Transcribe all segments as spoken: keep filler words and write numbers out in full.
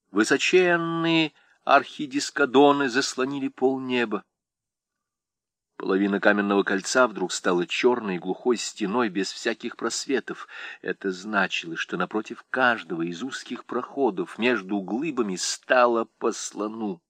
Высоченные архидискадоны заслонили полнеба. Половина каменного кольца вдруг стала черной глухой стеной без всяких просветов. Это значило, что напротив каждого из узких проходов между глыбами стало по слону.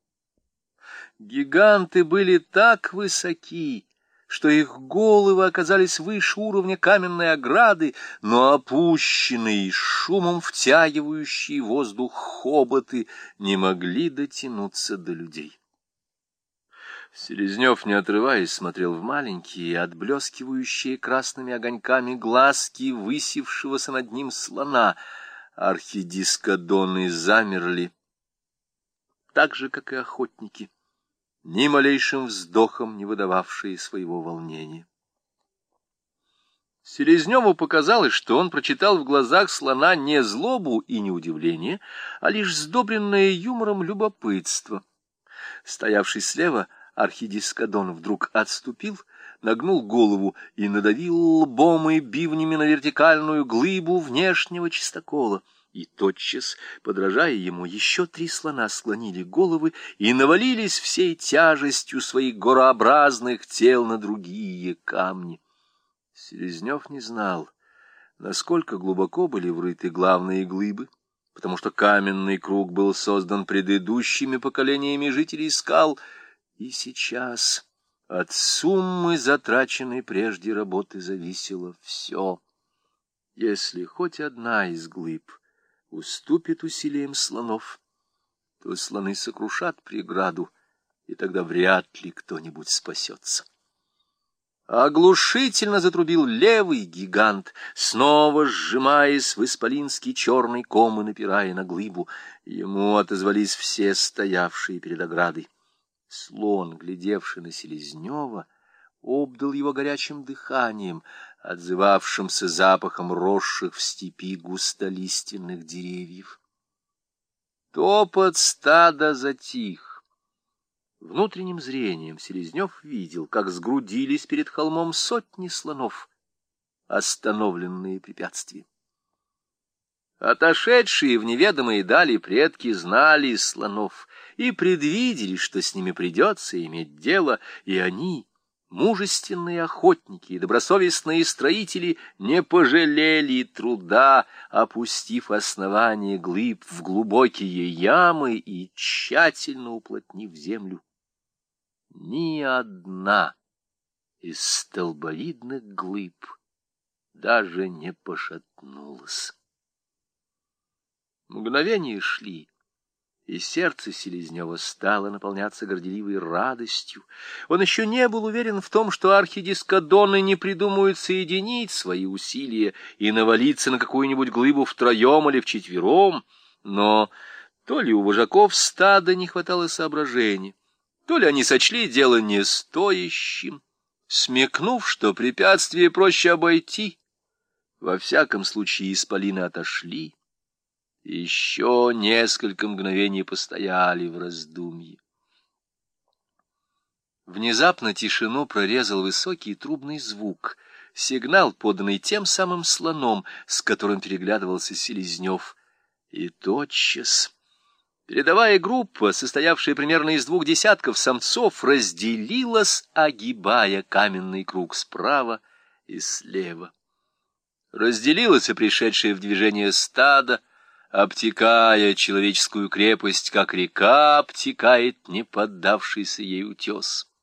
Гиганты были так высоки, что их головы оказались выше уровня каменной ограды, но опущенные, шумом втягивающие воздух хоботы не могли дотянуться до людей. Селезнев, не отрываясь, смотрел в маленькие, отблескивающие красными огоньками глазки высевшегося над ним слона. Архидискадоны замерли, так же, как и охотники, ни малейшим вздохом не выдававшие своего волнения. Селезневу показалось, что он прочитал в глазах слона не злобу и не удивление, а лишь сдобренное юмором любопытство. Стоявший слева архидискадон вдруг отступил, нагнул голову и надавил лбом и бивнями на вертикальную глыбу внешнего чистокола. И тотчас, подражая ему, еще три слона склонили головы и навалились всей тяжестью своих горообразных тел на другие камни. Селезнев не знал, насколько глубоко были врыты главные глыбы, потому что каменный круг был создан предыдущими поколениями жителей скал, и сейчас от суммы затраченной прежде работы зависело все. Если хоть одна из глыб уступит усилиям слонов, то слоны сокрушат преграду, и тогда вряд ли кто-нибудь спасется. Оглушительно затрубил левый гигант, снова сжимаясь в исполинский черный ком и напирая на глыбу. Ему отозвались все стоявшие перед оградой. Слон, глядевший на Селезнева, обдал его горячим дыханием, отзывавшимся запахом росших в степи густолиственных деревьев. Топот стада затих. Внутренним зрением Селезнев видел, как сгрудились перед холмом сотни слонов, остановленные препятствием. Отошедшие в неведомые дали предки знали слонов и предвидели, что с ними придется иметь дело, и они, мужественные охотники и добросовестные строители, не пожалели труда, опустив основание глыб в глубокие ямы и тщательно уплотнив землю. Ни одна из столбовидных глыб даже не пошатнулась. Мгновения шли, и сердце Селезнева стало наполняться горделивой радостью. Он еще не был уверен в том, что архидискадоны не придумают соединить свои усилия и навалиться на какую-нибудь глыбу втроем или вчетвером, но то ли у вожаков стада не хватало соображения, то ли они сочли дело не стоящим, смекнув, что препятствие проще обойти. Во всяком случае исполины отошли. Еще несколько мгновений постояли в раздумье. Внезапно тишину прорезал высокий трубный звук, сигнал, поданный тем самым слоном, с которым переглядывался Селезнев. И тотчас передовая группа, состоявшая примерно из двух десятков самцов, разделилась, огибая каменный круг справа и слева. Разделилась и пришедшее в движение стадо, обтекая человеческую крепость, как река обтекает не поддавшийся ей утес.